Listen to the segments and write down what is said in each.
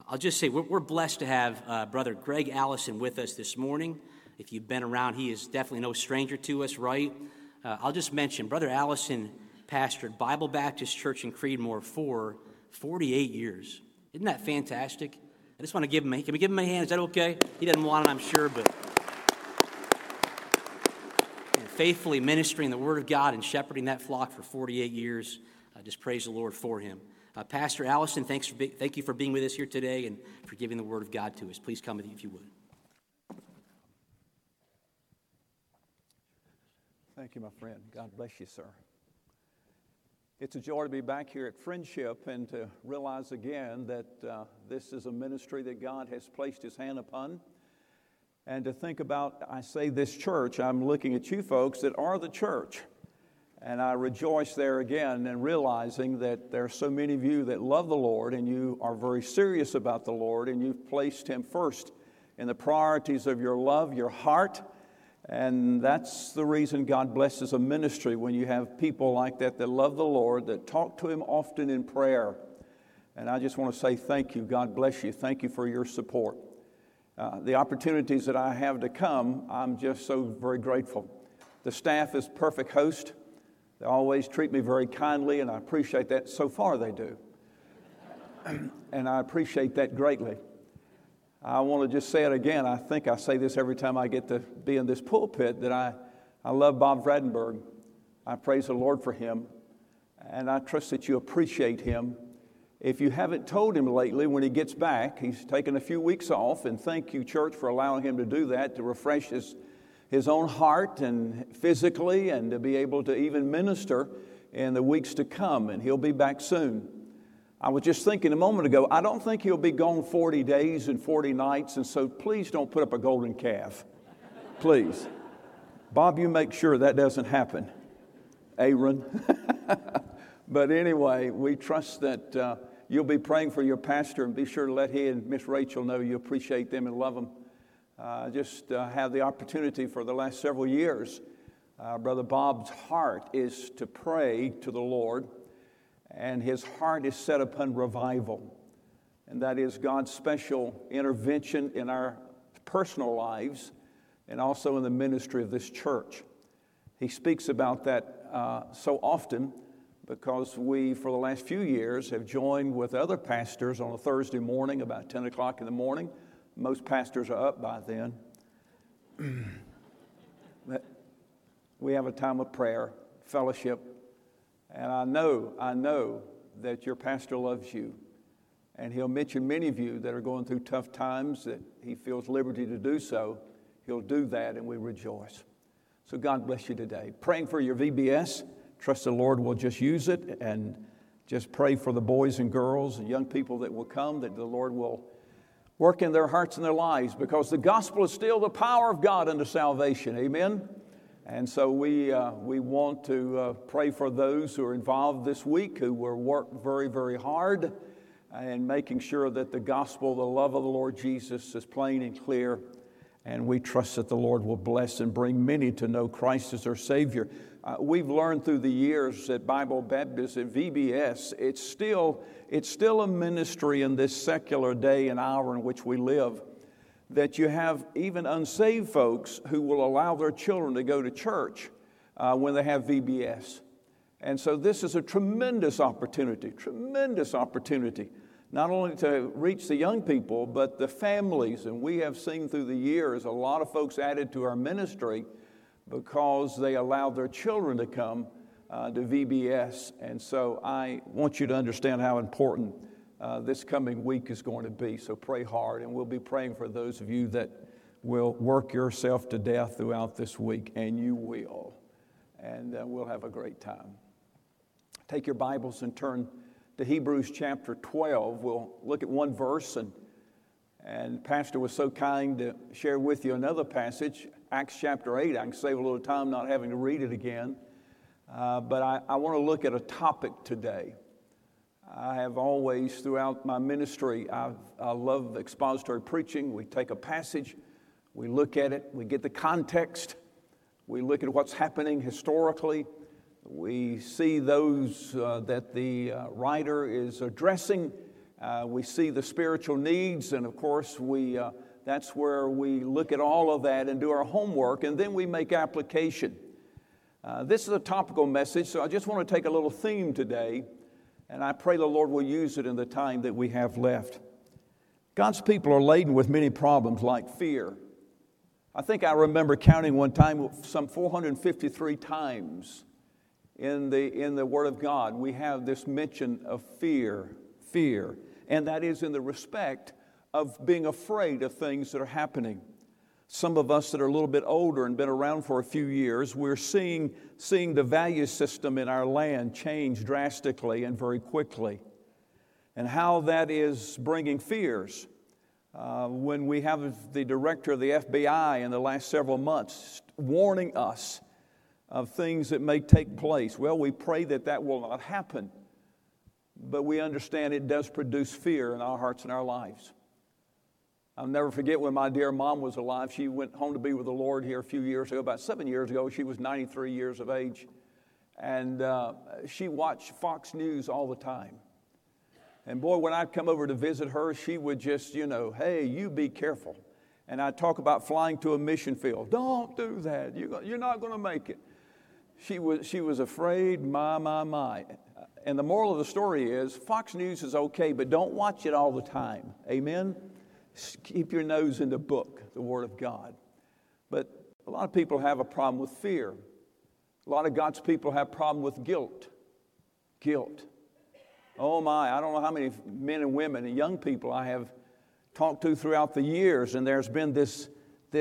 I'll just say we're blessed to have Brother Greg Allison with us this morning. If you've been around, he is definitely no stranger to us, right? I'll just mention, Brother Allison pastored Bible Baptist Church in Creedmoor for 48 years. Isn't that fantastic? I just want to can we give him a hand? Is that okay? He doesn't want it, I'm sure, but faithfully ministering the Word of God and shepherding that flock for 48 years. Just praise the Lord for him. Pastor Allison, thank you for being with us here today and for giving the Word of God to us. Please come with you if you would. Thank you, my friend. God bless you, sir. It's a joy to be back here at Friendship and to realize again that this is a ministry that God has placed His hand upon. And to think about, I say this church, I'm looking at you folks that are the church. And I rejoice there again and realizing that there are so many of you that love the Lord and you are very serious about the Lord and you've placed Him first in the priorities of your love, your heart. And that's the reason God blesses a ministry when you have people like that love the Lord, that talk to Him often in prayer. And I just want to say thank you. God bless you. Thank you for your support. The opportunities that I have to come, I'm just so very grateful. The staff is perfect host. They always treat me very kindly, and I appreciate that. So far, they do. And I appreciate that greatly. I want to just say it again. I think I say this every time I get to be in this pulpit, that I love Bob Vradenberg. I praise the Lord for him, and I trust that you appreciate him. If you haven't told him lately, when he gets back, he's taken a few weeks off, and thank you, church, for allowing him to do that, to refresh his own heart and physically, and to be able to even minister in the weeks to come, and he'll be back soon. I was just thinking a moment ago, I don't think he'll be gone 40 days and 40 nights, and so please don't put up a golden calf. Please. Bob, you make sure that doesn't happen. Aaron. But anyway, we trust that you'll be praying for your pastor, and be sure to let he and Miss Rachel know you appreciate them and love them. Just have the opportunity for the last several years. Brother Bob's heart is to pray to the Lord, and his heart is set upon revival. And that is God's special intervention in our personal lives and also in the ministry of this church. He speaks about that so often because we, for the last few years, have joined with other pastors on a Thursday morning about 10 o'clock in the morning. Most pastors are up by then. We have a time of prayer, fellowship, and I know that your pastor loves you, and he'll mention many of you that are going through tough times, that he feels liberty to do so. He'll do that, and we rejoice. So God bless you today. Praying for your VBS. Trust the Lord will just use it, and just pray for the boys and girls and young people that will come, that the Lord will work in their hearts and their lives, because the gospel is still the power of God unto salvation. Amen? And so we want to pray for those who are involved this week, who will work very, very hard in making sure that the gospel, the love of the Lord Jesus, is plain and clear. And we trust that the Lord will bless and bring many to know Christ as their Savior. We've learned through the years at Bible Baptist, at VBS, it's still a ministry in this secular day and hour in which we live, that you have even unsaved folks who will allow their children to go to church when they have VBS. And so this is a tremendous opportunity, not only to reach the young people, but the families. And we have seen through the years a lot of folks added to our ministry because they allowed their children to come to VBS. And so I want you to understand how important this coming week is going to be. So pray hard, and we'll be praying for those of you that will work yourself to death throughout this week, and you will. And we'll have a great time. Take your Bibles and turn to Hebrews chapter 12. We'll look at one verse, and Pastor was so kind to share with you another passage, Acts chapter 8. I can save a little time not having to read it again. But I want to look at a topic today. I have always, throughout my ministry, I love expository preaching. We take a passage, we look at it, we get the context, we look at what's happening historically. We see those that the writer is addressing, We see the spiritual needs, and of course, that's where we look at all of that and do our homework, and then we make application. This is a topical message, so I just want to take a little theme today, and I pray the Lord will use it in the time that we have left. God's people are laden with many problems like fear. I think I remember counting one time some 453 times in the Word of God we have this mention of fear, and that is in the respect of being afraid of things that are happening. Some of us that are a little bit older and been around for a few years, we're seeing the value system in our land change drastically and very quickly, and how that is bringing fears. When we have the director of the FBI in the last several months warning us of things that may take place, well, we pray that will not happen, but we understand it does produce fear in our hearts and our lives. I'll never forget when my dear mom was alive. She went home to be with the Lord here a few years ago, about 7 years ago. She was 93 years of age, and she watched Fox News all the time. And boy, when I'd come over to visit her, she would just, hey, you be careful. And I'd talk about flying to a mission field. Don't do that. You're not going to make it. She was afraid, my. And the moral of the story is Fox News is okay, but don't watch it all the time. Amen? Keep your nose in the book, the Word of God. But a lot of people have a problem with fear. A lot of God's people have a problem with guilt. Guilt. Oh my, I don't know how many men and women and young people I have talked to throughout the years, and there's been this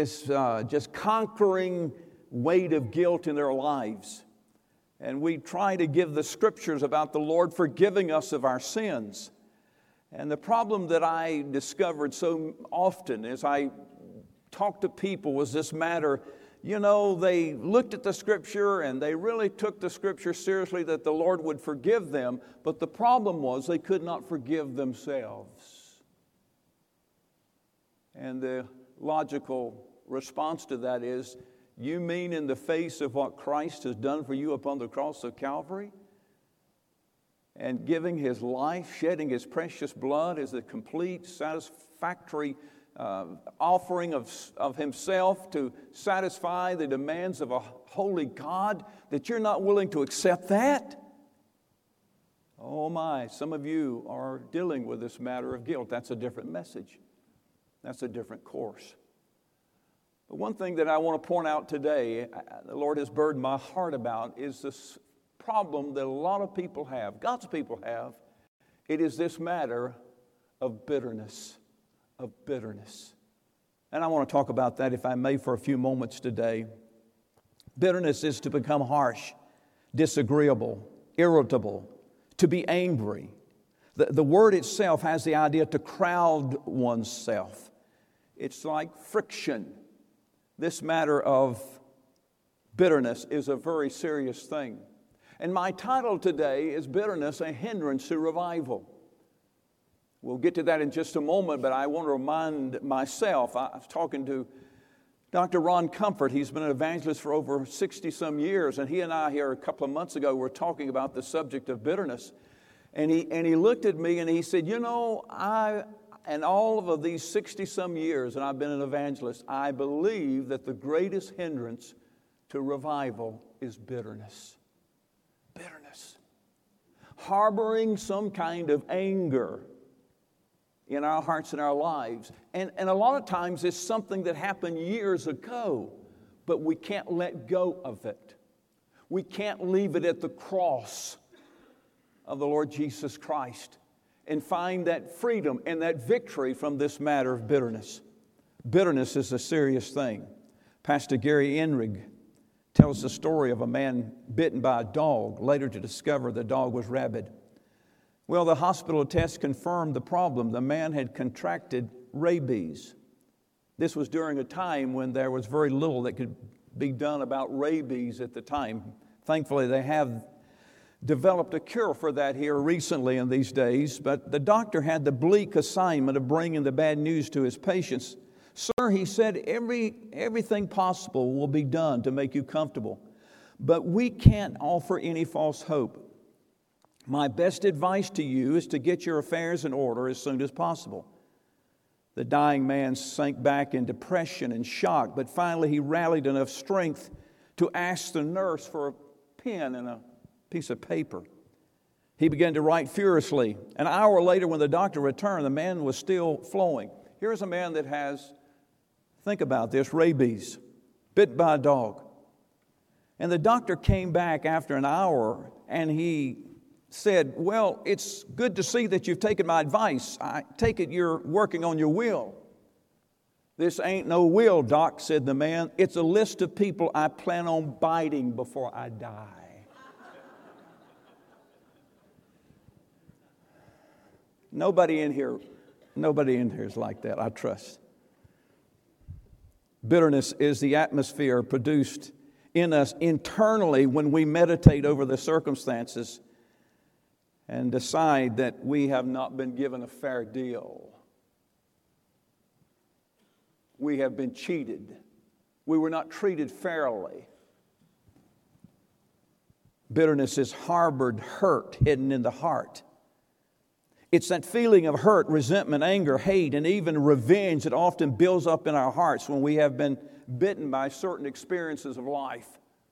just conquering weight of guilt in their lives. And we try to give the scriptures about the Lord forgiving us of our sins. And the problem that I discovered so often as I talked to people was this matter, they looked at the scripture and they really took the scripture seriously that the Lord would forgive them, but the problem was they could not forgive themselves. And the logical response to that is, you mean in the face of what Christ has done for you upon the cross of Calvary? And giving His life, shedding His precious blood as a complete, satisfactory offering of Himself to satisfy the demands of a holy God, that you're not willing to accept that? Oh my, some of you are dealing with this matter of guilt. That's a different message. That's a different course. But one thing that I want to point out today, the Lord has burdened my heart about, is this problem that a lot of people have, God's people have. It is this matter of bitterness. And I want to talk about that, if I may, for a few moments today. Bitterness is to become harsh, disagreeable, irritable, to be angry. The word itself has the idea to crowd oneself. It's like friction. This matter of bitterness is a very serious thing. And my title today is Bitterness, a Hindrance to Revival. We'll get to that in just a moment, but I want to remind myself, I was talking to Dr. Ron Comfort. He's been an evangelist for over 60-some years, and he and I here a couple of months ago were talking about the subject of bitterness. And he looked at me and he said, in all of these 60-some years that I've been an evangelist, I believe that the greatest hindrance to revival is bitterness. Bitterness. Harboring some kind of anger in our hearts and our lives. And a lot of times it's something that happened years ago, but we can't let go of it. We can't leave it at the cross of the Lord Jesus Christ and find that freedom and that victory from this matter of bitterness. Bitterness is a serious thing. Pastor Gary Enrig tells the story of a man bitten by a dog, later to discover the dog was rabid. Well, the hospital test confirmed the problem. The man had contracted rabies. This was during a time when there was very little that could be done about rabies at the time. Thankfully, they have developed a cure for that here recently in these days, but the doctor had the bleak assignment of bringing the bad news to his patients. Sir, he said, everything possible will be done to make you comfortable, but we can't offer any false hope. My best advice to you is to get your affairs in order as soon as possible." The dying man sank back in depression and shock, but finally he rallied enough strength to ask the nurse for a pen and a piece of paper. He began to write furiously. An hour later, when the doctor returned, the man was still flowing. Here's a man that has, think about this, rabies, bit by a dog. And the doctor came back after an hour and he said, "Well, it's good to see that you've taken my advice. I take it you're working on your will." "This ain't no will, Doc," said the man. "It's a list of people I plan on biting before I die." Nobody in here is like that, I trust. Bitterness is the atmosphere produced in us internally when we meditate over the circumstances and decide that we have not been given a fair deal. We have been cheated. We were not treated fairly. Bitterness is harbored hurt hidden in the heart. It's that feeling of hurt, resentment, anger, hate, and even revenge that often builds up in our hearts when we have been bitten by certain experiences of life.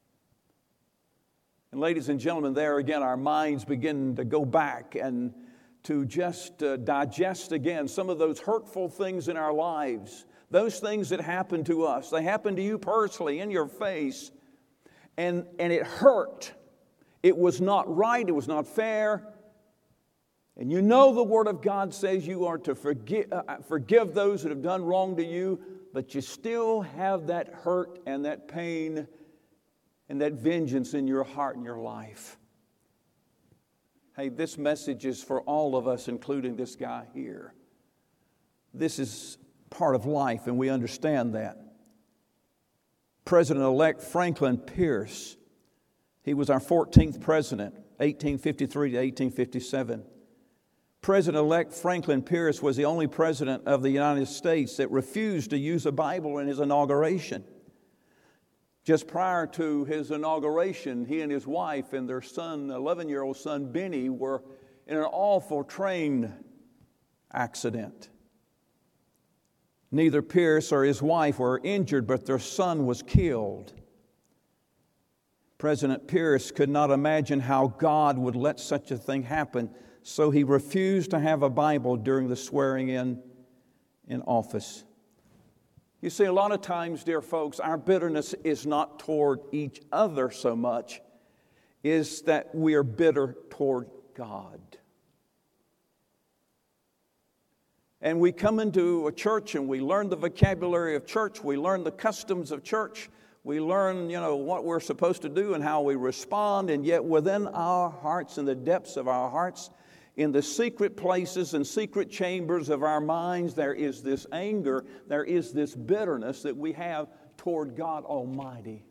And ladies and gentlemen, there again, our minds begin to go back and to just digest again some of those hurtful things in our lives, those things that happened to us. They happened to you personally, in your face, and it hurt. It was not right. It was not fair. And you know the Word of God says you are to forgive those that have done wrong to you, but you still have that hurt and that pain and that vengeance in your heart and your life. Hey, this message is for all of us, including this guy here. This is part of life, and we understand that. President-elect Franklin Pierce, he was our 14th president, 1853 to 1857. President-elect Franklin Pierce was the only president of the United States that refused to use a Bible in his inauguration. Just prior to his inauguration, he and his wife and their son, 11-year-old son, Benny, were in an awful train accident. Neither Pierce or his wife were injured, but their son was killed. President Pierce could not imagine how God would let such a thing happen, so he refused to have a Bible during the swearing in office. You see, a lot of times, dear folks, our bitterness is not toward each other so much, is that we are bitter toward God. And we come into a church and we learn the vocabulary of church, we learn the customs of church, we learn, what we're supposed to do and how we respond, and yet within our hearts, in the depths of our hearts, in the secret places and secret chambers of our minds, there is this anger, there is this bitterness that we have toward God Almighty.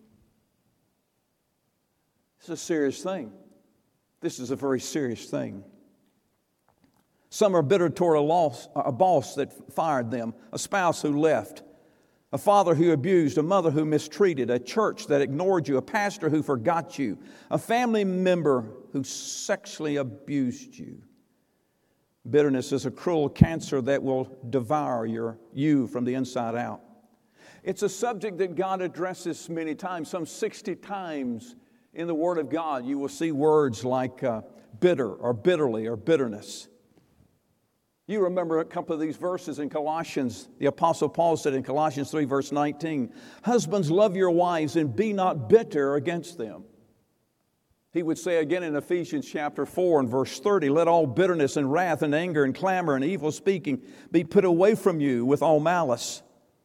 It's a serious thing. This is a very serious thing. Some are bitter toward a boss that fired them, a spouse who left, a father who abused, a mother who mistreated, a church that ignored you, a pastor who forgot you, a family member who sexually abused you. Bitterness is a cruel cancer that will devour you from the inside out. It's a subject that God addresses many times, some 60 times in the Word of God. You will see words like bitter or bitterly or bitterness. You remember a couple of these verses in Colossians. The Apostle Paul said in Colossians 3, verse 19, "Husbands, love your wives and be not bitter against them." He would say again in Ephesians chapter 4 and verse 30, "Let all bitterness and wrath and anger and clamor and evil speaking be put away from you with all malice."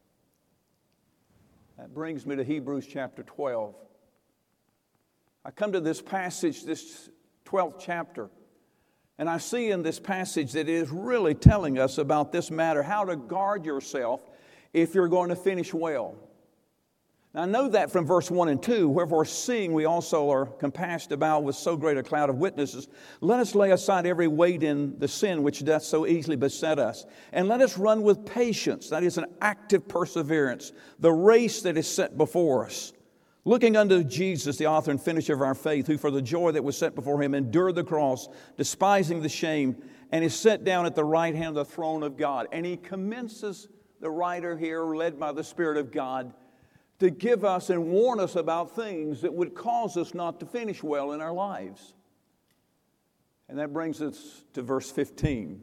That brings me to Hebrews chapter 12. I come to this passage, this 12th chapter, and I see in this passage that it is really telling us about this matter, how to guard yourself if you're going to finish well. Now, I know that from verse 1 and 2, wherefore seeing we also are compassed about with so great a cloud of witnesses, let us lay aside every weight in the sin which doth so easily beset us, and let us run with patience, that is an active perseverance, the race that is set before us, Looking unto Jesus, the author and finisher of our faith, who for the joy that was set before him endured the cross, despising the shame, and is set down at the right hand of the throne of God. And he commences, the writer here, led by the Spirit of God, to give us and warn us about things that would cause us not to finish well in our lives. And that brings us to verse 15.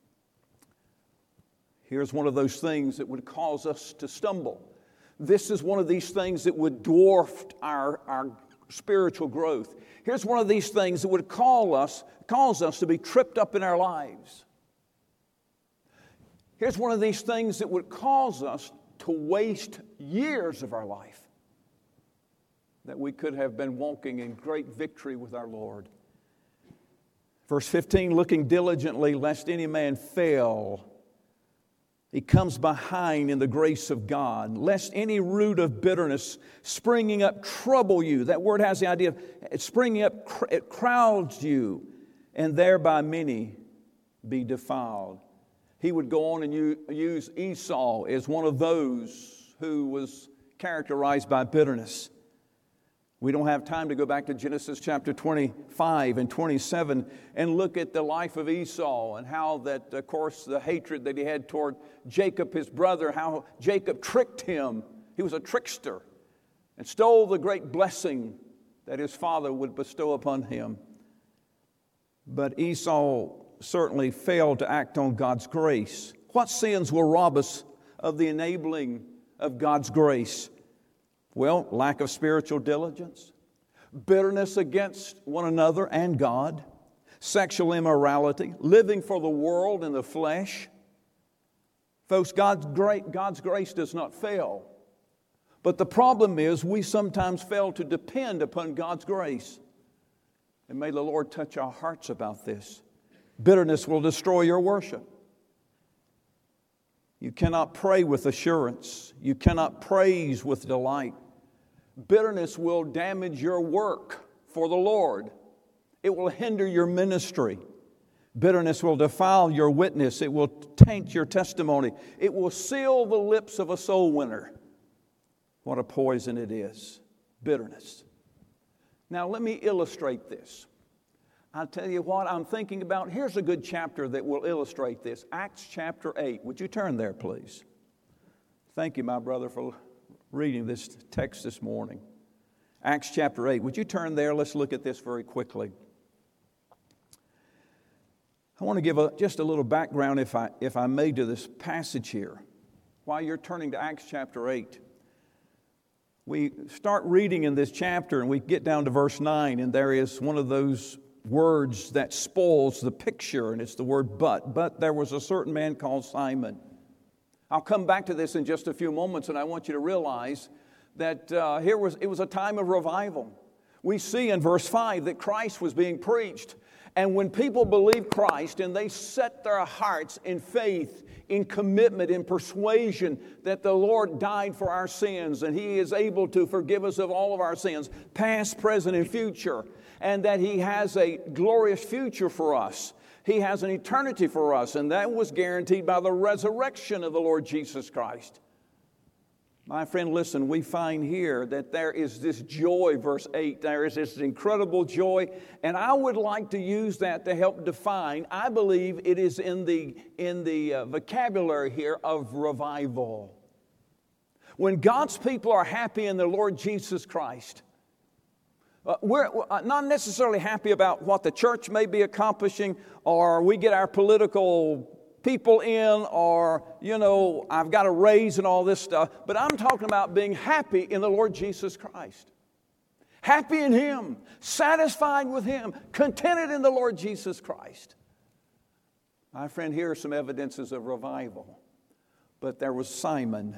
Here's one of those things that would cause us to stumble. This is one of these things that would dwarf our spiritual growth. Here's one of these things that would cause us to be tripped up in our lives. Here's one of these things that would cause us to waste years of our life that we could have been walking in great victory with our Lord. Verse 15, looking diligently lest any man fail. He comes behind in the grace of God, lest any root of bitterness springing up trouble you. That word has the idea of it springing up, it crowds you, and thereby many be defiled. He would go on and use Esau as one of those who was characterized by bitterness. We don't have time to go back to Genesis chapter 25 and 27 and look at the life of Esau and how that, of course, the hatred that he had toward Jacob, his brother, how Jacob tricked him. He was a trickster and stole the great blessing that his father would bestow upon him. But Esau certainly failed to act on God's grace. What sins will rob us of the enabling of God's grace? Well, lack of spiritual diligence, bitterness against one another and God, sexual immorality, living for the world and the flesh. Folks, God's grace does not fail. But the problem is we sometimes fail to depend upon God's grace. And may the Lord touch our hearts about this. Bitterness will destroy your worship. You cannot pray with assurance. You cannot praise with delight. Bitterness will damage your work for the Lord. It will hinder your ministry. Bitterness will defile your witness. It will taint your testimony. It will seal the lips of a soul winner. What a poison it is. Bitterness. Now let me illustrate this. I'll tell you what I'm thinking about. Here's a good chapter that will illustrate this. Acts chapter 8. Would you turn there, please? Thank you, my brother, for reading this text this morning. Acts chapter 8. Would you turn there? Let's look at this very quickly. I want to give just a little background, if I may, to this passage here. While you're turning to Acts chapter 8, we start reading in this chapter and we get down to verse 9, and there is one of those words that spoils the picture, and it's the word but. But there was a certain man called Simon. I'll come back to this in just a few moments, and I want you to realize that it was a time of revival. We see in verse 5 that Christ was being preached, and when people believed Christ and they set their hearts in faith, in commitment, in persuasion that the Lord died for our sins and He is able to forgive us of all of our sins, past, present, and future, and that He has a glorious future for us. He has an eternity for us, and that was guaranteed by the resurrection of the Lord Jesus Christ. My friend, listen, we find here that there is this joy, verse 8. There is this incredible joy, and I would like to use that to help define. I believe it is in the vocabulary here of revival. When God's people are happy in the Lord Jesus Christ, we're not necessarily happy about what the church may be accomplishing, or we get our political people in, or, I've got a raise and all this stuff. But I'm talking about being happy in the Lord Jesus Christ. Happy in Him, satisfied with Him, contented in the Lord Jesus Christ. My friend, here are some evidences of revival. But there was Simon.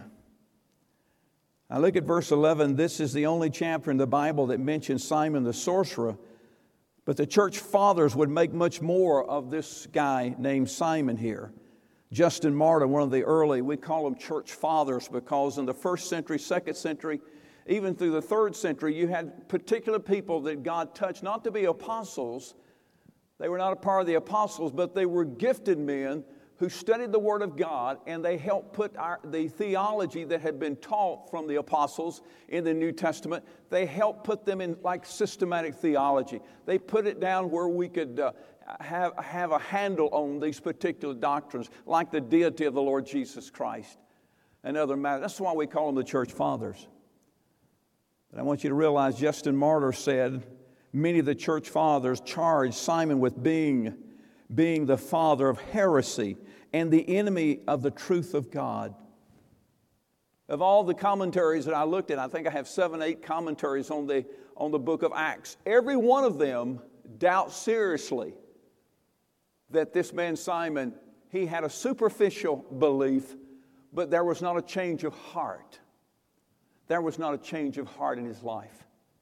Now look at verse 11. This is the only chapter in the Bible that mentions Simon the sorcerer. But the church fathers would make much more of this guy named Simon here. Justin Martyr, one of the early, we call them church fathers because in the first century, second century, even through the third century, you had particular people that God touched not to be apostles. They were not a part of the apostles, but they were gifted men who studied the Word of God, and they helped put the theology that had been taught from the apostles in the New Testament, they helped put them in like systematic theology. They put it down where we could have a handle on these particular doctrines, like the deity of the Lord Jesus Christ and other matters. That's why we call them the church fathers. But I want you to realize Justin Martyr said, many of the church fathers charged Simon with being the father of heresy and the enemy of the truth of God. Of all the commentaries that I looked at, I think I have 7, 8 commentaries on the book of Acts. Every one of them doubts seriously that this man Simon, he had a superficial belief, but there was not a change of heart. There was not a change of heart in his life.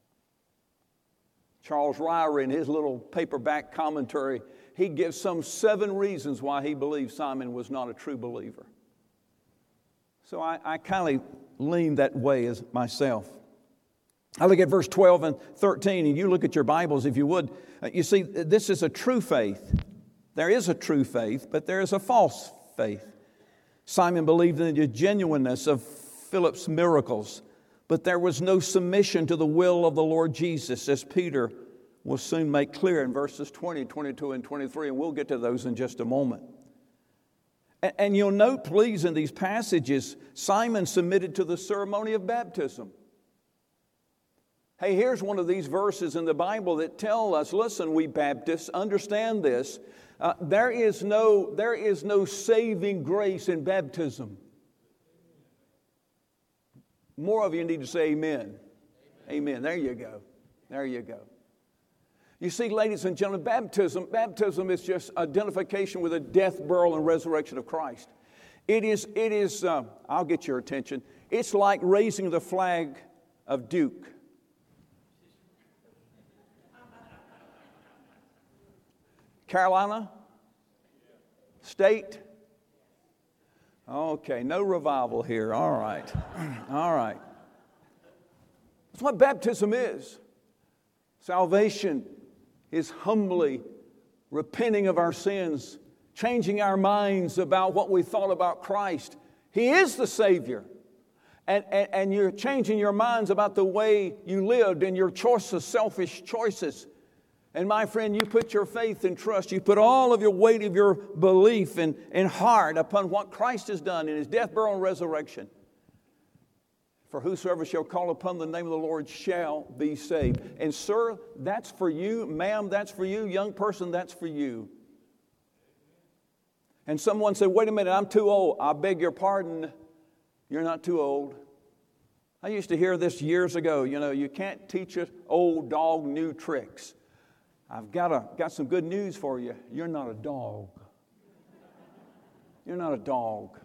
Charles Ryrie, in his little paperback commentary, he gives some 7 reasons why he believes Simon was not a true believer. So I kind of lean that way as myself. I look at verse 12 and 13, and you look at your Bibles if you would. You see, this is a true faith. There is a true faith, but there is a false faith. Simon believed in the genuineness of Philip's miracles, but there was no submission to the will of the Lord Jesus, as Peter will soon make clear in verses 20, 22, and 23, and we'll get to those in just a moment. And you'll note, please, in these passages, Simon submitted to the ceremony of baptism. Hey, here's one of these verses in the Bible that tell us, listen, we Baptists, understand this. There is no saving grace in baptism. More of you need to say amen. Amen. There you go. There you go. You see, ladies and gentlemen, baptism is just identification with the death, burial, and resurrection of Christ. It is. I'll get your attention. It's like raising the flag of Duke. Carolina? State? Okay, no revival here. All right. All right. That's what baptism is. Salvation is humbly repenting of our sins, changing our minds about what we thought about Christ. He is the Savior. And you're changing your minds about the way you lived and your choices, selfish choices. And my friend, you put your faith and trust, you put all of your weight of your belief and heart upon what Christ has done in His death, burial, and resurrection. For whosoever shall call upon the name of the Lord shall be saved. And sir, that's for you. Ma'am, that's for you. Young person, that's for you. And someone said, wait a minute, I'm too old. I beg your pardon. You're not too old. I used to hear this years ago. You know, you can't teach an old dog new tricks. I've got some good news for you. You're not a dog. You're not a dog.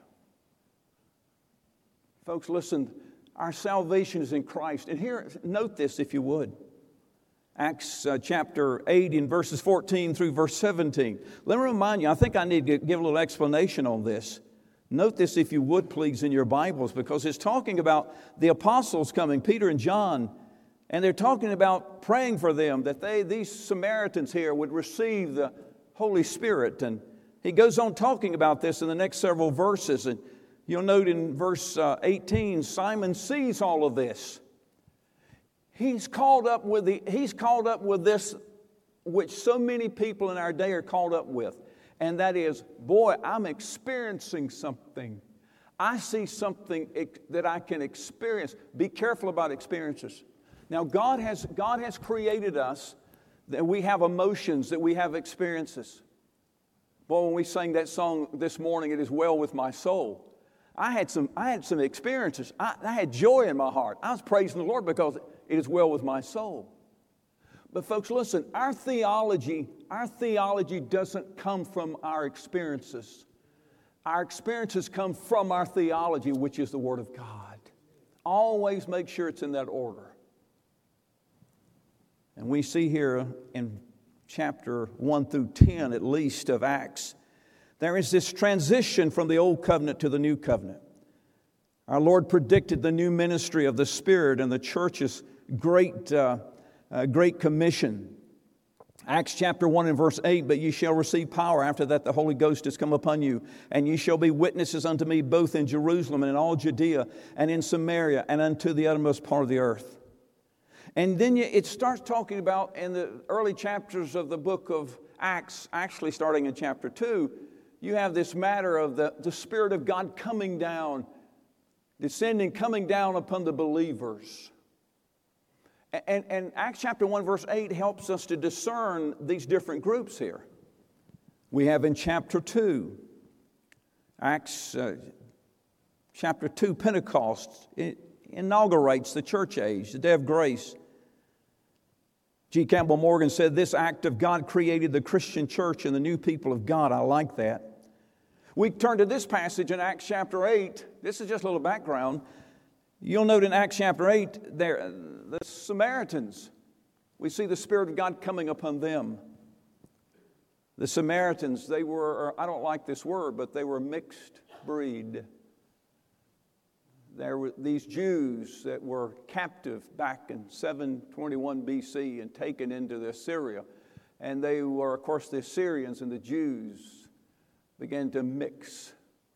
Folks, listen, our salvation is in Christ. And here, note this if you would. Acts chapter 8 in verses 14 through verse 17. Let me remind you, I think I need to give a little explanation on this. Note this if you would, please, in your Bibles, because it's talking about the apostles coming, Peter and John, and they're talking about praying for them, that these Samaritans here would receive the Holy Spirit. And he goes on talking about this in the next several verses. And you'll note in verse 18, Simon sees all of this. He's called up with this which so many people in our day are called up with. And that is, boy, I'm experiencing something. I see something that I can experience. Be careful about experiences. Now, God has created us that we have emotions, that we have experiences. Boy, when we sang that song this morning, It Is Well With My Soul, I had some experiences. I had joy in my heart. I was praising the Lord because it is well with my soul. But folks, listen, our theology doesn't come from our experiences. Our experiences come from our theology, which is the Word of God. Always make sure it's in that order. And we see here in chapter 1 through 10, at least, of Acts, there is this transition from the old covenant to the new covenant. Our Lord predicted the new ministry of the Spirit and the church's great commission. Acts chapter 1 and verse 8, but ye shall receive power after that the Holy Ghost is come upon you, and ye shall be witnesses unto me both in Jerusalem and in all Judea and in Samaria and unto the uttermost part of the earth. And then it starts talking about in the early chapters of the book of Acts, actually starting in chapter 2, you have this matter of the Spirit of God coming down, descending, coming down upon the believers. And Acts chapter 1 verse 8 helps us to discern these different groups here. We have in chapter 2, Acts chapter 2, Pentecost inaugurates the church age, the day of grace. G. Campbell Morgan said, this act of God created the Christian church and the new people of God. I like that. We turn to this passage in Acts chapter 8. This is just a little background. You'll note in Acts chapter 8, there, the Samaritans, we see the Spirit of God coming upon them. The Samaritans, they were, I don't like this word, but they were mixed breed. There were these Jews that were captive back in 721 BC and taken into Assyria. And they were, of course, the Assyrians and the Jews began to mix.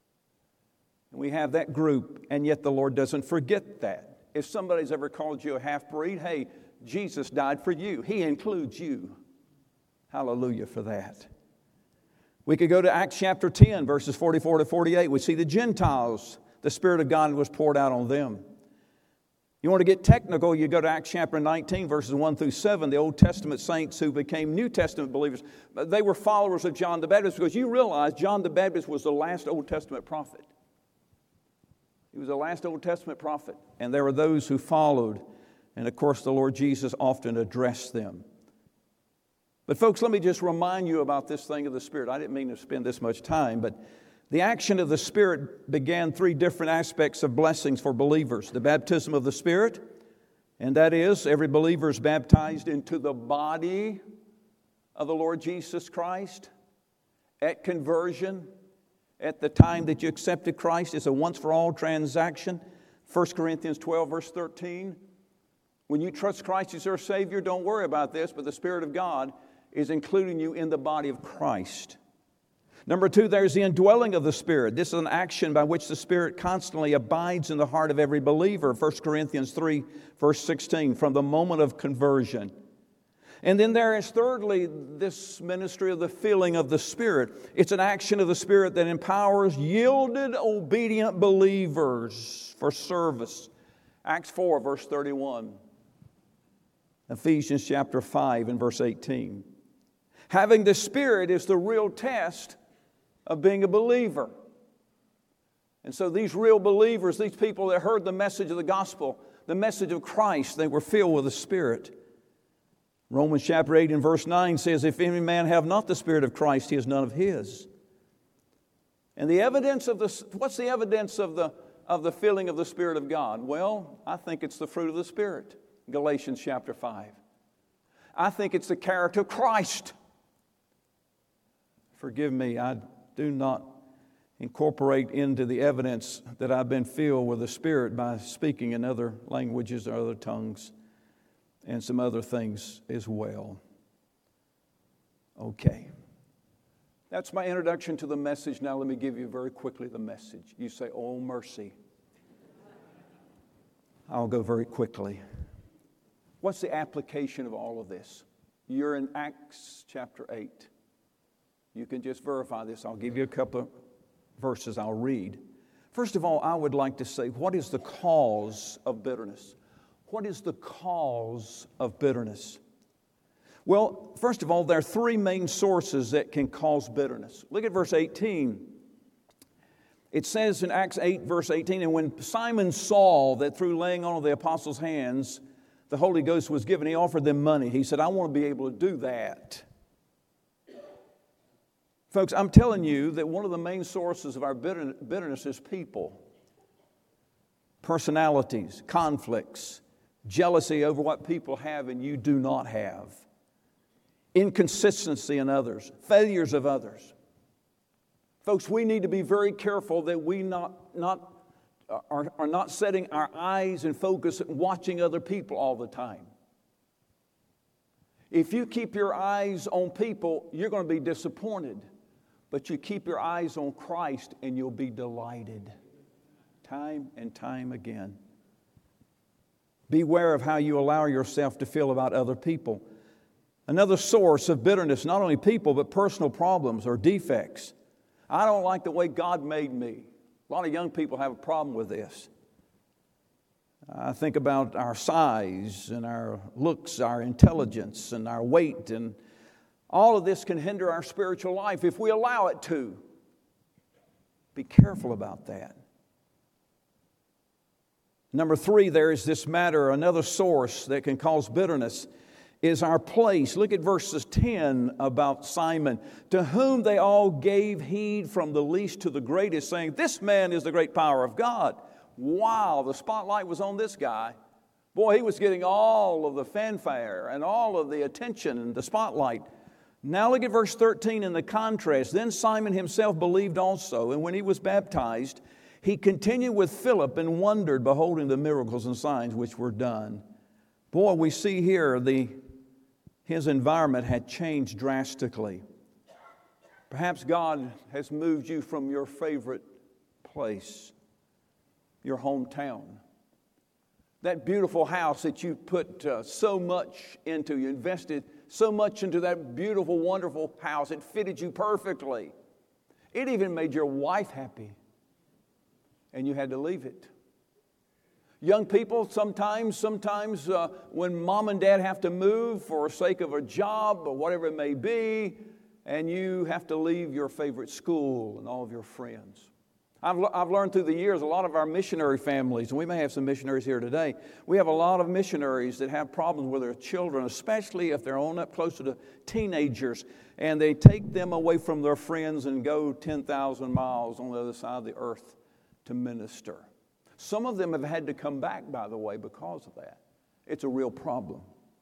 And we have that group, and yet the Lord doesn't forget that. If somebody's ever called you a half-breed, hey, Jesus died for you. He includes you. Hallelujah for that. We could go to Acts chapter 10, verses 44 to 48. We see the Gentiles. The Spirit of God was poured out on them. You want to get technical, you go to Acts chapter 19, verses 1 through 7. The Old Testament saints who became New Testament believers, they were followers of John the Baptist, because you realize John the Baptist was the last Old Testament prophet. He was the last Old Testament prophet. And there were those who followed. And of course, the Lord Jesus often addressed them. But folks, let me just remind you about this thing of the Spirit. I didn't mean to spend this much time, but the action of the Spirit began three different aspects of blessings for believers. The baptism of the Spirit, and that is every believer is baptized into the body of the Lord Jesus Christ. At conversion, at the time that you accepted Christ, it's a once-for-all transaction. 1 Corinthians 12, verse 13. When you trust Christ as your Savior, don't worry about this, but the Spirit of God is including you in the body of Christ. Number two, there's the indwelling of the Spirit. This is an action by which the Spirit constantly abides in the heart of every believer. 1 Corinthians 3, verse 16, from the moment of conversion. And then there is thirdly this ministry of the filling of the Spirit. It's an action of the Spirit that empowers yielded, obedient believers for service. Acts 4, verse 31. Ephesians chapter 5 and verse 18. Having the Spirit is the real test of being a believer. And so these real believers, these people that heard the message of the gospel, the message of Christ, they were filled with the Spirit. Romans chapter 8 and verse 9 says, if any man have not the Spirit of Christ, he is none of his. And the evidence of this, what's the evidence of the filling of the Spirit of God? Well, I think it's the fruit of the Spirit. Galatians chapter 5. I think it's the character of Christ. Forgive me, I do not incorporate into the evidence that I've been filled with the Spirit by speaking in other languages or other tongues and some other things as well. Okay. That's my introduction to the message. Now let me give you very quickly the message. You say, oh, mercy. I'll go very quickly. What's the application of all of this? You're in Acts chapter 8. You can just verify this. I'll give you a couple of verses I'll read. First of all, I would like to say, what is the cause of bitterness? What is the cause of bitterness? Well, first of all, there are three main sources that can cause bitterness. Look at verse 18. It says in Acts 8, verse 18, and when Simon saw that through laying on of the apostles' hands, the Holy Ghost was given, he offered them money. He said, I want to be able to do that. Folks, I'm telling you that one of the main sources of our bitterness is people. Personalities, conflicts, jealousy over what people have and you do not have. Inconsistency in others, failures of others. Folks, we need to be very careful that we are not setting our eyes and focus on watching other people all the time. If you keep your eyes on people, you're going to be disappointed. But you keep your eyes on Christ and you'll be delighted. Time and time again. Beware of how you allow yourself to feel about other people. Another source of bitterness, not only people, but personal problems or defects. I don't like the way God made me. A lot of young people have a problem with this. I think about our size and our looks, our intelligence and our weight, and all of this can hinder our spiritual life if we allow it to. Be careful about that. Number 3, there is this matter, another source that can cause bitterness is our place. Look at verses 10 about Simon, to whom they all gave heed from the least to the greatest, saying, this man is the great power of God. Wow, the spotlight was on this guy. Boy, he was getting all of the fanfare and all of the attention and the spotlight. Now look at verse 13 in the contrast. Then Simon himself believed also, and when he was baptized, he continued with Philip and wondered, beholding the miracles and signs which were done. Boy, we see here his environment had changed drastically. Perhaps God has moved you from your favorite place, your hometown. That beautiful house that you put so much into, you invested so much into that beautiful, wonderful house. It fitted you perfectly. It even made your wife happy. And you had to leave it. Young people, sometimes when mom and dad have to move for the sake of a job or whatever it may be, and you have to leave your favorite school and all of your friends. I've learned through the years, a lot of our missionary families, and we may have some missionaries here today, we have a lot of missionaries that have problems with their children, especially if they're on up closer to teenagers, and they take them away from their friends and go 10,000 miles on the other side of the earth to minister. Some of them have had to come back, by the way, because of that. It's a real problem.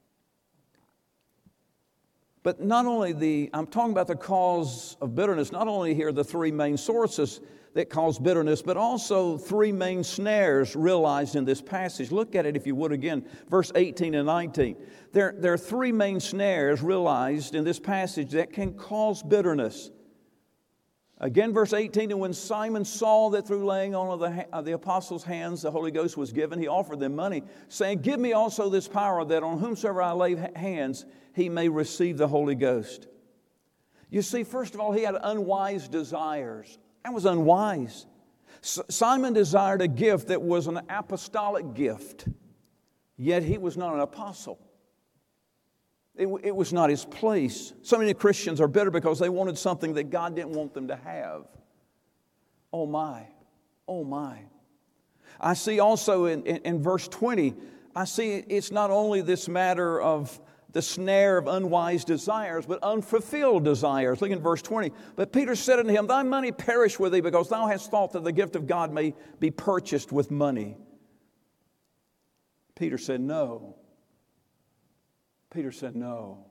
But not only I'm talking about the cause of bitterness, not only here the 3 main sources that cause bitterness, but also 3 main snares realized in this passage. Look at it if you would again, verse 18 and 19. There are 3 main snares realized in this passage that can cause bitterness. Again, verse 18, and when Simon saw that through laying on of the apostles' hands the Holy Ghost was given, he offered them money, saying, give me also this power, that on whomsoever I lay hands, he may receive the Holy Ghost. You see, first of all, he had unwise desires. That was unwise. Simon desired a gift that was an apostolic gift, yet he was not an apostle. It was not his place. So many Christians are bitter because they wanted something that God didn't want them to have. Oh my, oh my. I see also in verse 20, I see it's not only this matter of the snare of unwise desires, but unfulfilled desires. Look in verse 20. But Peter said unto him, thy money perish with thee, because thou hast thought that the gift of God may be purchased with money. Peter said no. Peter said no.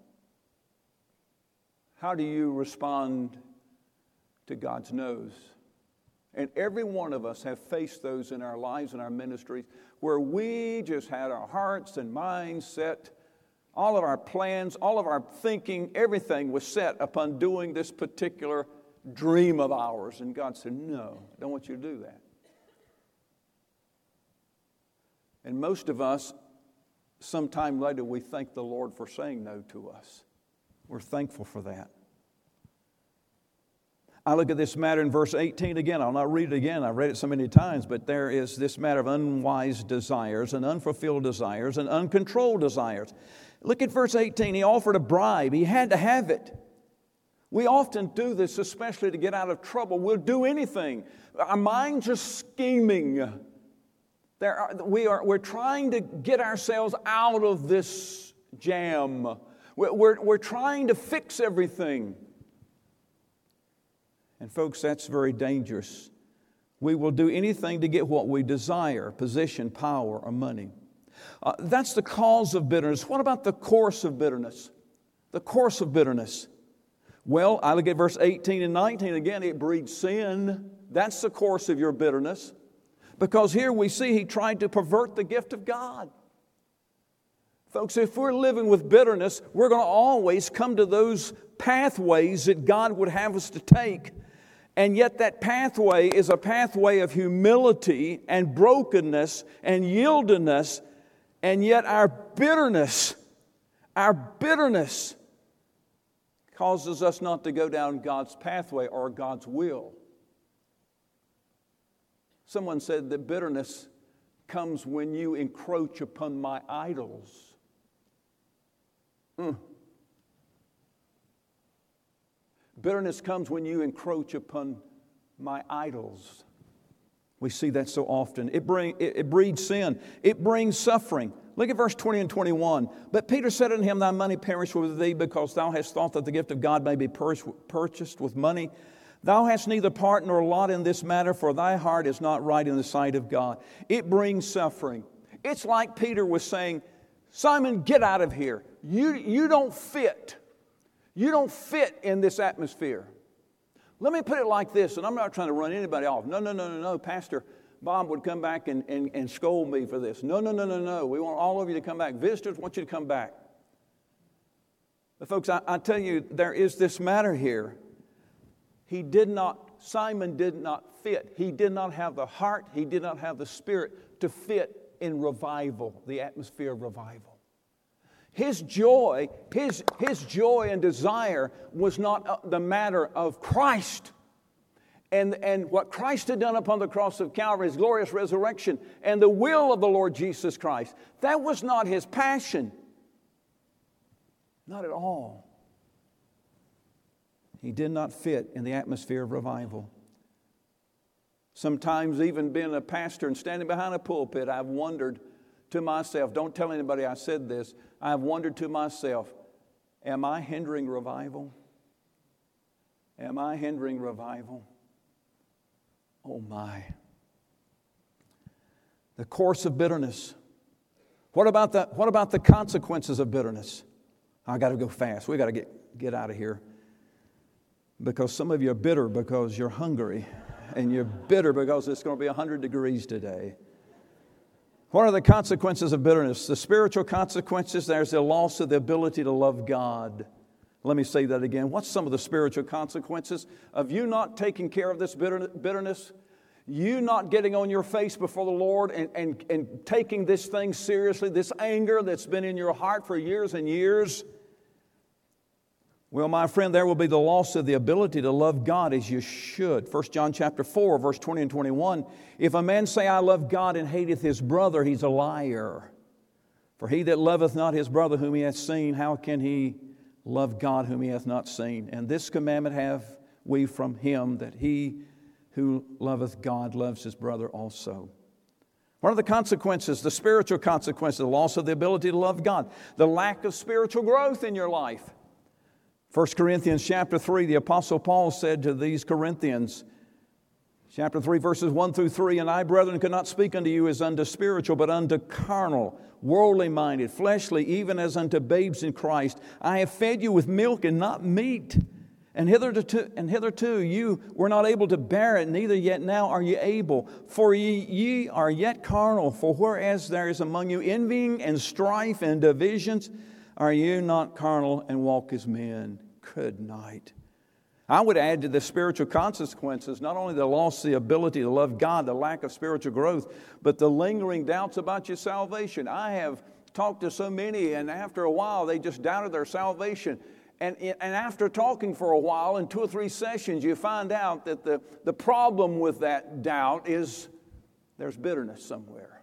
How do you respond to God's no's? And every one of us have faced those in our lives and our ministries where we just had our hearts and minds set, all of our plans, all of our thinking, everything was set upon doing this particular dream of ours. And God said, no, I don't want you to do that. And most of us, sometime later, we thank the Lord for saying no to us. We're thankful for that. I look at this matter in verse 18 again. I'll not read it again. I've read it so many times, but there is this matter of unwise desires and unfulfilled desires and uncontrolled desires. Look at verse 18. He offered a bribe. He had to have it. We often do this, especially to get out of trouble. We'll do anything. Our minds are scheming. We're trying to get ourselves out of this jam. We're trying to fix everything. And folks, that's very dangerous. We will do anything to get what we desire, position, power, or money. That's the cause of bitterness. What about the course of bitterness? The course of bitterness. Well, I look at verse 18 and 19 again. It breeds sin. That's the course of your bitterness. Because here we see he tried to pervert the gift of God. Folks, if we're living with bitterness, we're going to always come to those pathways that God would have us to take. And yet that pathway is a pathway of humility and brokenness and yieldedness. And yet our bitterness causes us not to go down God's pathway or God's will. Someone said that bitterness comes when you encroach upon my idols. Bitterness comes when you encroach upon my idols. We see that so often. It breeds sin. It brings suffering. Look at verse 20 and 21. But Peter said unto him, Thy money perish with thee, because thou hast thought that the gift of God may be purchased with money. Thou hast neither part nor lot in this matter, for thy heart is not right in the sight of God. It brings suffering. It's like Peter was saying, Simon, get out of here. You don't fit. You don't fit in this atmosphere. Let me put it like this, and I'm not trying to run anybody off. No. Pastor Bob would come back and scold me for this. No. We want all of you to come back. Visitors want you to come back. But folks, I tell you, there is this matter here. Simon did not fit. He did not have the heart. He did not have the spirit to fit in revival, the atmosphere of revival. His joy and desire was not the matter of Christ and what Christ had done upon the cross of Calvary, His glorious resurrection, and the will of the Lord Jesus Christ. That was not his passion. Not at all. He did not fit in the atmosphere of revival. Sometimes even being a pastor and standing behind a pulpit, I've wondered to myself, don't tell anybody I said this, I've wondered to myself, am I hindering revival? Am I hindering revival? Oh my. The course of bitterness. What about the consequences of bitterness? I got to go fast. We got to get out of here. Because some of you are bitter because you're hungry. And you're bitter because it's going to be 100 degrees today. What are the consequences of bitterness? The spiritual consequences, there's the loss of the ability to love God. Let me say that again. What's some of the spiritual consequences of you not taking care of this bitterness? You not getting on your face before the Lord and taking this thing seriously, this anger that's been in your heart for years and years? Well, my friend, there will be the loss of the ability to love God as you should. 1 John chapter 4, verse 20 and 21. If a man say, I love God, and hateth his brother, he's a liar. For he that loveth not his brother whom he hath seen, how can he love God whom he hath not seen? And this commandment have we from him, that he who loveth God loves his brother also. What are the consequences, the spiritual consequences? The loss of the ability to love God. The lack of spiritual growth in your life. 1 Corinthians chapter 3, the Apostle Paul said to these Corinthians, chapter 3, verses 1 through 3, And I, brethren, could not speak unto you as unto spiritual, but unto carnal, worldly minded, fleshly, even as unto babes in Christ. I have fed you with milk and not meat. And hitherto you were not able to bear it, neither yet now are ye able. For ye are yet carnal. For whereas there is among you envying and strife and divisions, are you not carnal and walk as men? Good night. I would add to the spiritual consequences not only the loss of the ability to love God, the lack of spiritual growth, but the lingering doubts about your salvation. I have talked to so many, and after a while they just doubted their salvation. And after talking for a while, in 2 or 3 sessions, you find out that the problem with that doubt is there's bitterness somewhere.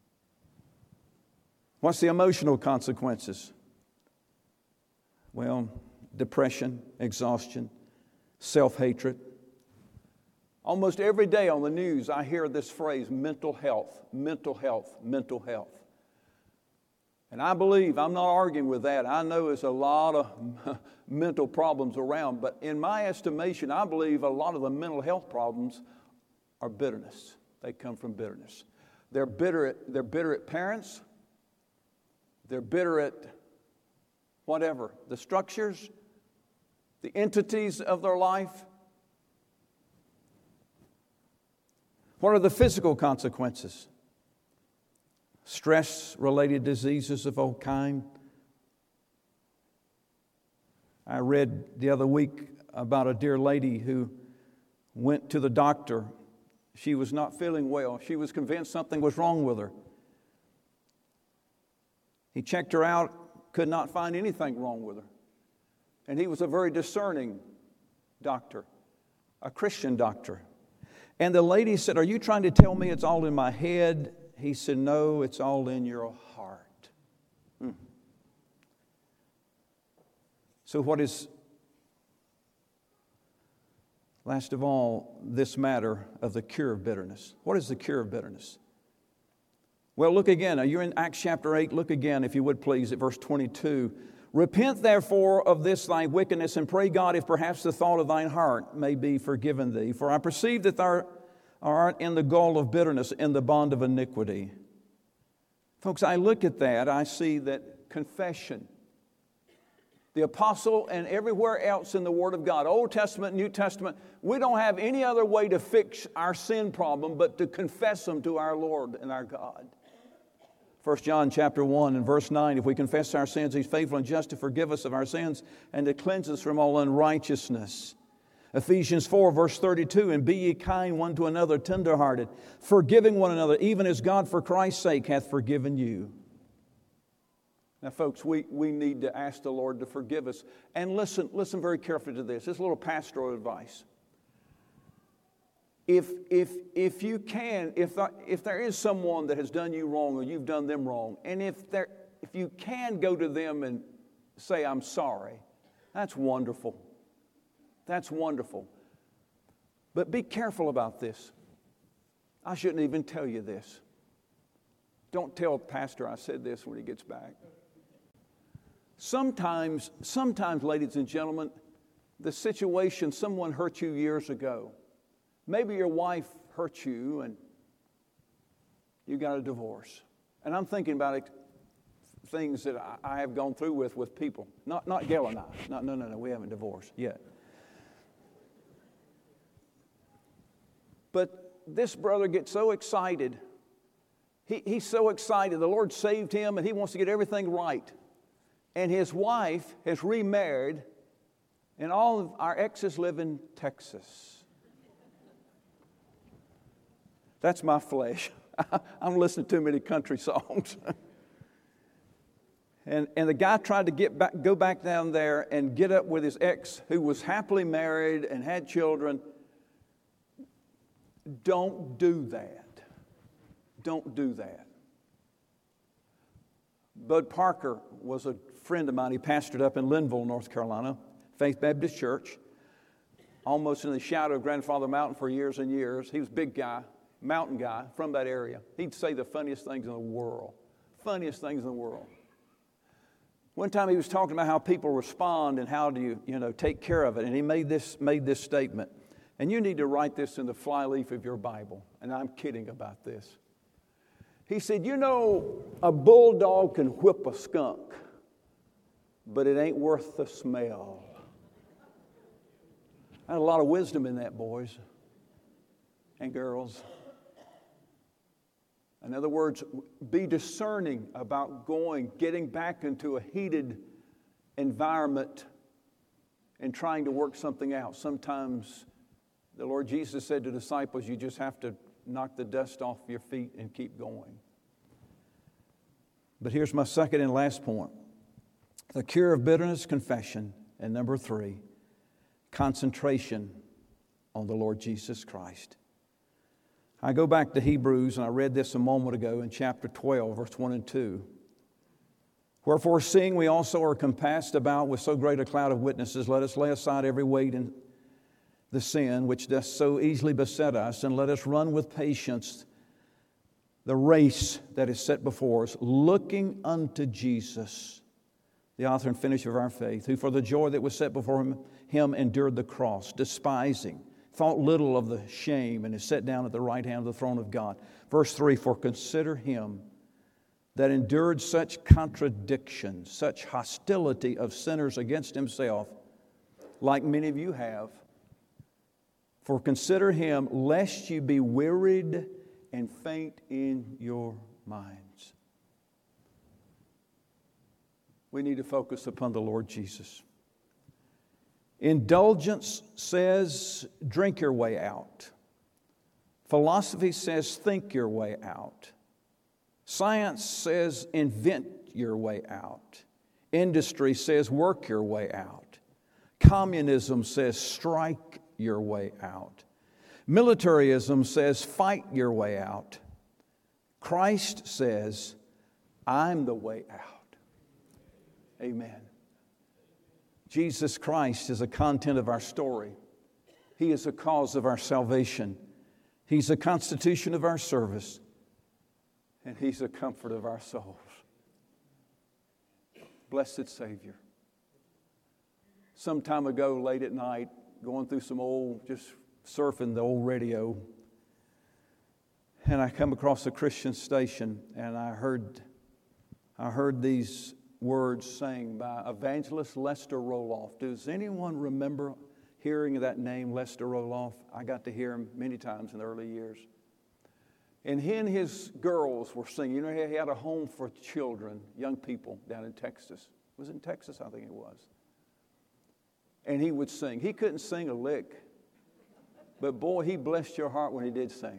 What's the emotional consequences? Well, depression, exhaustion, self-hatred. Almost every day on the news, I hear this phrase, mental health, mental health, mental health. And I believe, I'm not arguing with that. I know there's a lot of mental problems around, but in my estimation, I believe a lot of the mental health problems are bitterness. They come from bitterness. They're bitter at parents. They're bitter at whatever, the structures, the entities of their life. What are the physical consequences? stress-related diseases of all kind. I read the other week about a dear lady who went to the doctor. She was not feeling well. She was convinced something was wrong with her. He checked her out, could not find anything wrong with her. And he was a very discerning doctor, a Christian doctor. And the lady said, "Are you trying to tell me it's all in my head?" He said, "No, it's all in your heart." So what is, last of all, this matter of the cure of bitterness? What is the cure of bitterness? Well, look again. You're in Acts chapter 8. Look again, if you would please, at verse 22. "Repent therefore of this thy wickedness, and pray God if perhaps the thought of thine heart may be forgiven thee. For I perceive that thou art in the gall of bitterness, in the bond of iniquity." Folks, I look at that, I see that confession, the apostle and everywhere else in the Word of God, Old Testament, New Testament, we don't have any other way to fix our sin problem but to confess them to our Lord and our God. 1 John chapter 1 and verse 9, "If we confess our sins, He's faithful and just to forgive us of our sins and to cleanse us from all unrighteousness." Ephesians 4 verse 32, "And be ye kind one to another, tenderhearted, forgiving one another, even as God for Christ's sake hath forgiven you." Now, folks, we need to ask the Lord to forgive us. And listen very carefully to this. This is a little pastoral advice. If you can, if there is someone that has done you wrong or you've done them wrong, and if you can go to them and say, "I'm sorry," that's wonderful. That's wonderful. But be careful about this. I shouldn't even tell you this. Don't tell Pastor I said this when he gets back. Sometimes, ladies and gentlemen, the situation, someone hurt you years ago. Maybe your wife hurt you and you got a divorce. And I'm thinking about things that I have gone through with people. Not Gail and I. No, we haven't divorced yet. But this brother gets so excited. He's so excited. The Lord saved him and he wants to get everything right. And his wife has remarried, and all of our exes live in Texas. That's my flesh. I'm listening to too many country songs. And the guy tried to go back down there and get up with his ex who was happily married and had children. Don't do that. Don't do that. Bud Parker was a friend of mine. He pastored up in Linville, North Carolina, Faith Baptist Church, almost in the shadow of Grandfather Mountain for years and years. He was a big guy, mountain guy from that area. He'd say the funniest things in the world. Funniest things in the world. One time he was talking about how people respond and how do you take care of it. And he made this statement. And you need to write this in the flyleaf of your Bible. And I'm kidding about this. He said, a bulldog can whip a skunk, but it ain't worth the smell. I had a lot of wisdom in that, boys and girls. In other words, be discerning about getting back into a heated environment and trying to work something out. Sometimes the Lord Jesus said to disciples, you just have to knock the dust off your feet and keep going. But here's my second and last point. The cure of bitterness, confession. And number 3, concentration on the Lord Jesus Christ. I go back to Hebrews, and I read this a moment ago in chapter 12, verse 1 and 2. Wherefore, seeing we also are compassed about with so great a cloud of witnesses, let us lay aside every weight and the sin which doth so easily beset us, and let us run with patience the race that is set before us, looking unto Jesus, the author and finisher of our faith, who for the joy that was set before him endured the cross, despising, thought little of the shame, and is set down at the right hand of the throne of God. Verse 3, for consider him that endured such contradiction, such hostility of sinners against himself, like many of you have. For consider him, lest you be wearied and faint in your minds. We need to focus upon the Lord Jesus. Indulgence says, drink your way out. Philosophy says, think your way out. Science says, invent your way out. Industry says, work your way out. Communism says, strike your way out. Militarism says, fight your way out. Christ says, I'm the way out. Amen. Jesus Christ is the content of our story. He is the cause of our salvation. He's the constitution of our service. And He's the comfort of our souls. Blessed Savior. Some time ago, late at night, going through some just surfing the old radio, and I come across a Christian station, and I heard these words sang by evangelist Lester Roloff. Does anyone remember hearing that name, Lester Roloff? I got to hear him many times in the early years. And he and his girls were singing. You know, he had a home for children, young people down in Texas. Was it in Texas? I think it was. And he would sing. He couldn't sing a lick. But boy, he blessed your heart when he did sing.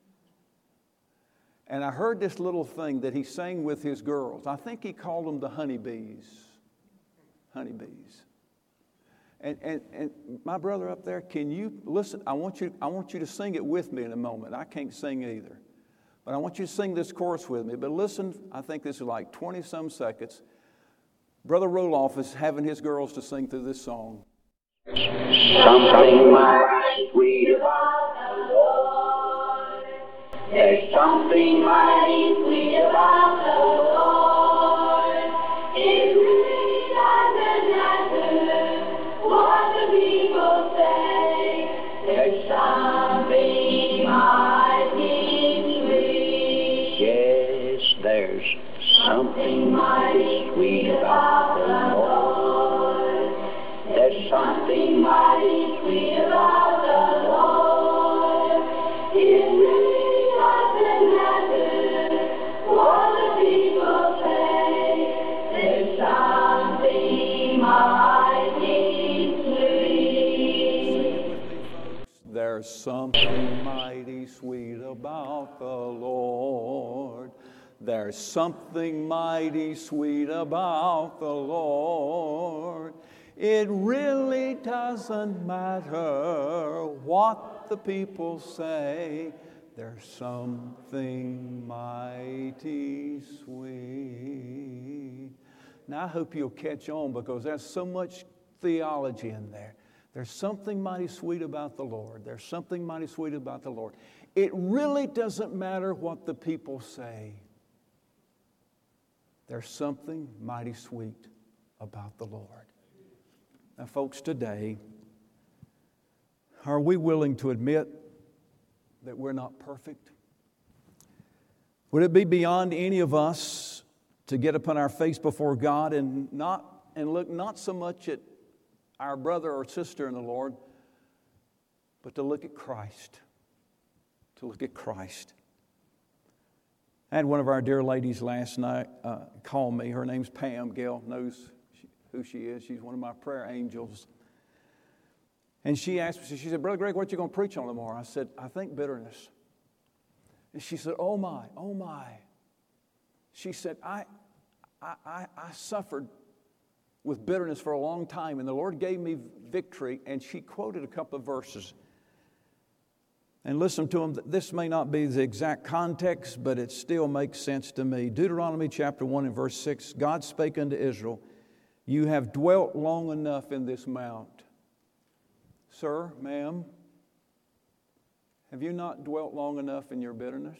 And I heard this little thing that he sang with his girls. I think he called them the honeybees. Honeybees. And my brother up there, can you listen? I want you to sing it with me in a moment. I can't sing either. But I want you to sing this chorus with me. But listen, I think this is like 20-some seconds. Brother Roloff is having his girls to sing through this song. Something mighty sweet about the Lord. There's something mighty sweet about the Lord. It really doesn't matter what the people say. There's something mighty sweet. Yes, there's something mighty sweet about the Lord. There's something mighty sweet about the Lord. It really doesn't matter what the people say. There's something mighty sweet. There's something mighty sweet about the Lord. There's something mighty sweet about the Lord. It really doesn't matter what the people say. There's something mighty sweet. Now I hope you'll catch on, because there's so much theology in there. There's something mighty sweet about the Lord. There's something mighty sweet about the Lord. It really doesn't matter what the people say. There's something mighty sweet about the Lord. Now, folks, today, are we willing to admit that we're not perfect? Would it be beyond any of us to get upon our face before God and look not so much at our brother or sister in the Lord, but to look at Christ? To look at Christ. I had one of our dear ladies last night call me. Her name's Pam. Gail knows who she is. She's one of my prayer angels. And she asked me, she said, Brother Greg, what are you going to preach on tomorrow? I said, I think bitterness. And she said, oh my. She said, I suffered with bitterness for a long time, and the Lord gave me victory. And she quoted a couple of verses. And listen to them. This may not be the exact context, but it still makes sense to me. Deuteronomy chapter 1 and verse 6, God spake unto Israel, you have dwelt long enough in this mount. Sir, ma'am, have you not dwelt long enough in your bitterness?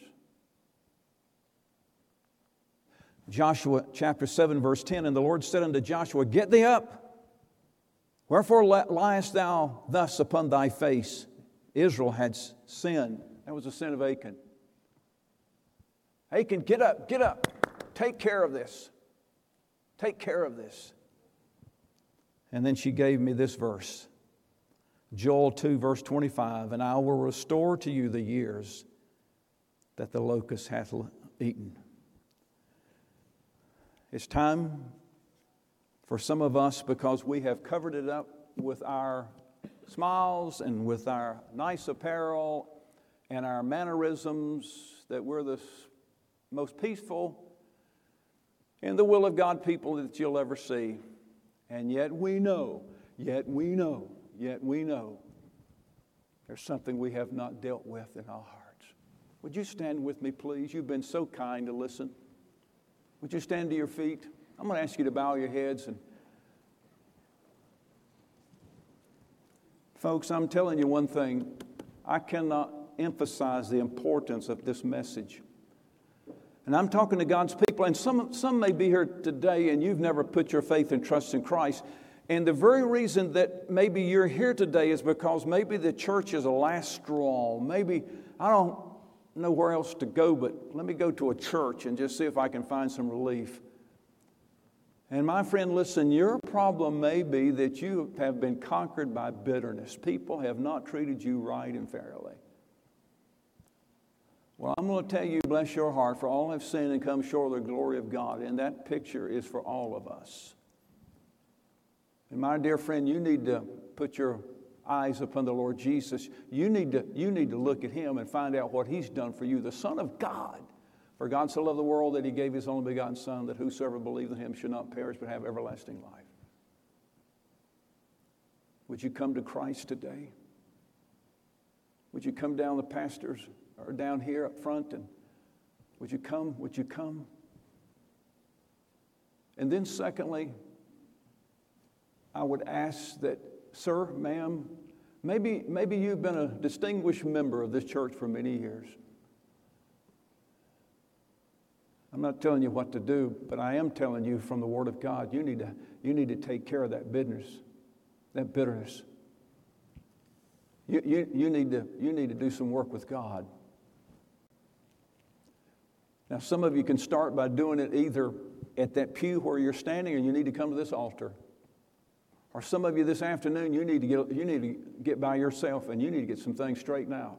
Joshua chapter 7 verse 10, and the Lord said unto Joshua, get thee up. Wherefore liest thou thus upon thy face? Israel had sinned. That was the sin of Achan. Achan, get up. Take care of this. Take care of this. And then she gave me this verse. Joel 2 verse 25, and I will restore to you the years that the locust hath eaten. It's time for some of us, because we have covered it up with our smiles and with our nice apparel and our mannerisms, that we're the most peaceful in the will of God people that you'll ever see. And yet we know there's something we have not dealt with in our hearts. Would you stand with me, please? You've been so kind to listen. Would you stand to your feet? I'm going to ask you to bow your heads. And folks, I'm telling you one thing. I cannot emphasize the importance of this message. And I'm talking to God's people, and some may be here today and you've never put your faith and trust in Christ. And the very reason that maybe you're here today is because maybe the church is a last straw. Maybe I don't know where else to go, but let me go to a church and just see if I can find some relief. And my friend, listen, your problem may be that you have been conquered by bitterness. People have not treated you right and fairly. Well, I'm going to tell you, bless your heart, for all have sinned and come short of the glory of God. And that picture is for all of us. And my dear friend, you need to put your eyes upon the Lord Jesus. You need to look at Him and find out what He's done for you, the Son of God. For God so loved the world that He gave His only begotten Son, that whosoever believes in Him should not perish but have everlasting life. Would you come to Christ today? Would you come down the pastors or down here up front, and would you come? Would you come? And then secondly, I would ask that, sir, ma'am, maybe you've been a distinguished member of this church for many years. I'm not telling you what to do, but I am telling you from the Word of God, you need to take care of that bitterness. You need to do some work with God. Now, some of you can start by doing it either at that pew where you're standing, or you need to come to this altar. Or some of you this afternoon, you need to get by yourself and you need to get some things straightened out.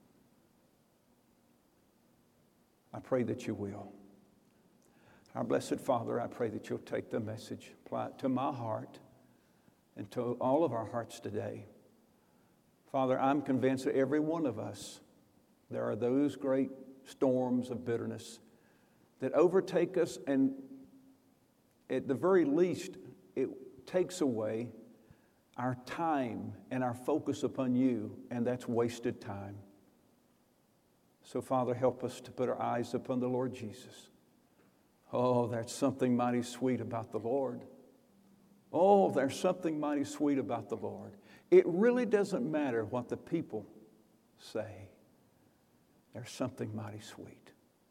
I pray that you will. Our blessed Father, I pray that you'll take the message, apply it to my heart and to all of our hearts today. Father, I'm convinced that every one of us, there are those great storms of bitterness that overtake us, and at the very least, it takes away our time and our focus upon you, and that's wasted time. So, Father, help us to put our eyes upon the Lord Jesus. Oh, there's something mighty sweet about the Lord. Oh, there's something mighty sweet about the Lord. It really doesn't matter what the people say. There's something mighty sweet.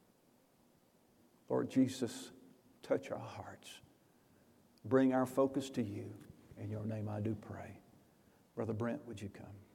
Lord Jesus, touch our hearts. Bring our focus to you. In your name I do pray. Brother Brent, would you come?